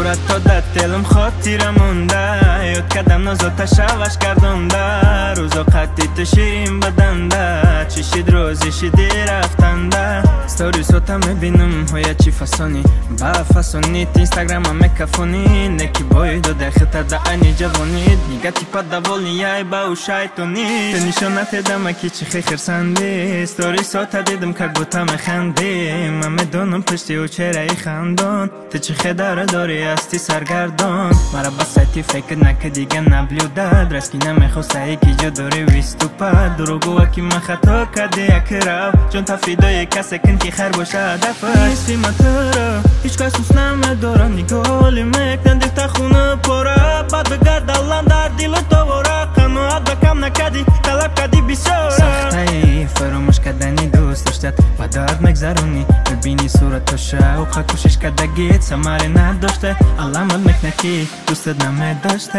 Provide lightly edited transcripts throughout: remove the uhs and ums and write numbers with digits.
صورت تا در دلم خاطره مونده، یاد کردم نازات شوش گردونده، روزا قدی تو شیرین بدنده، چشید روزی شیدی رفتنده. ستوری سوتا میبینم های چی فسانی با فسانیت اینستاگرام مکفونی، نکی باید و دختا دا انی جوانید، نیگتی پا دوال یای با او شایتونید. تو نشانت دمکی چی خی خرسندی، ستوری سوتا دیدم که گوتا مخندی، من میدونم پشتی و چرایی خندون، تو چی خداره داری هستی سرگردون. مرا بسایتی فکر نکه دیگه نبلیوده، درسکی نمیخواسته یکی جو داری ویستو پد، دروگو اکی من خطا کردی یک رو، چون تفیدای کسی کن که خر باشه هدفه. نیستی من تره هیچ کس دوست نمیداره، نگاهی میکنن دل تا خونه پره، بعد بگرد الان در دل تو وره، قناعت بکم نکردی طلب کردی بسیاره. سخته فراموش کردنی دوست داشتت و دارد مگذرونی، ببینی صورت شوق کوشش کردگیت سماری نداشته، علامت میکنه که دوستت نمیداشته.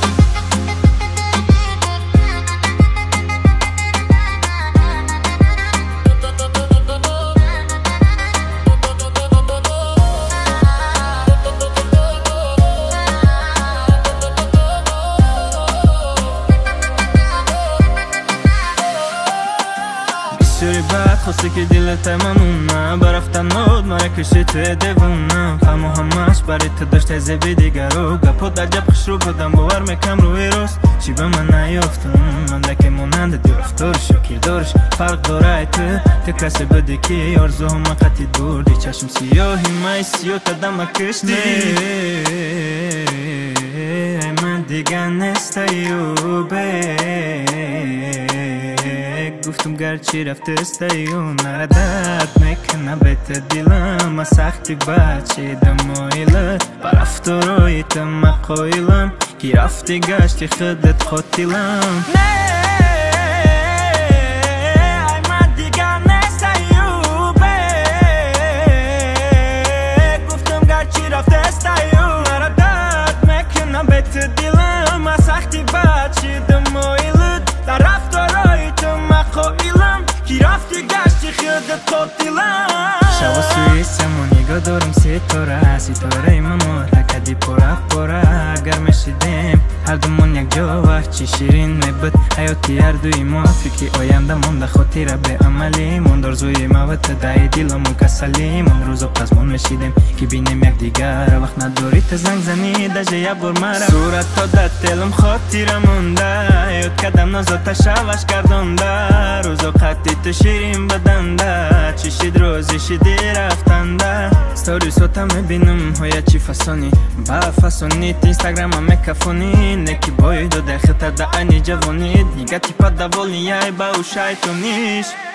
شوری بعد خواسته که دلت ممونه، برفتن نود مرا کشی توی دیوونه، فهمو همش برای تو داشته زبی دیگر رو، گپو عجب خوش رو بودم باور میکم روی روز، چی به من نیافتم من دکه مونند دی رفتارش و کردارش فرق داره. تو کسی بده که آرزو همه قطعی دور دی، چشم سیاهی مای سیاه تدم کشتی، من دیگه نستیوبه، گفتم گرچی رفت استیون نردد میکنه بیت دیلم، سختی بچه دمایله برفت و رویتم مقایلم، کی رفتی گشتی خودت خودیلم. گفتم گرچی رفت استیون نردد میکنه بیت دیلم، سختی بچه دمایله در رفت و رویتم مقایلم، کی رفتی گشتی خودت خودیلم. شب و سویسم و نگاه دارم ستاره ماما تکدی پورا پورا، اگر میشیدیم هر دومون یک جا وقت چی شیرین میبود حیاتی هر دوی ما، فکری آینده مونده خاطره به عملی موند، آرزوی موت دای دیلمون کسلی موند، روزا پزمون میشیدیم که بینیم یک دیگر، وقت نداری تو زنگ زنی دجه یک بار مرا، صورت تا در دلم خاطره مونده، یاد کردم نازات شوش گردونده، روزا قدی تو شیرین بدنده، چشید روزی شیدی رفتنده. ستوری سوتا میبینم های چی فسانی با فسانیت اینستاگرام مکفونی، نکی باید و دختا دا انی جوانید، نیگتی پا دوال یای با او شایتونیش.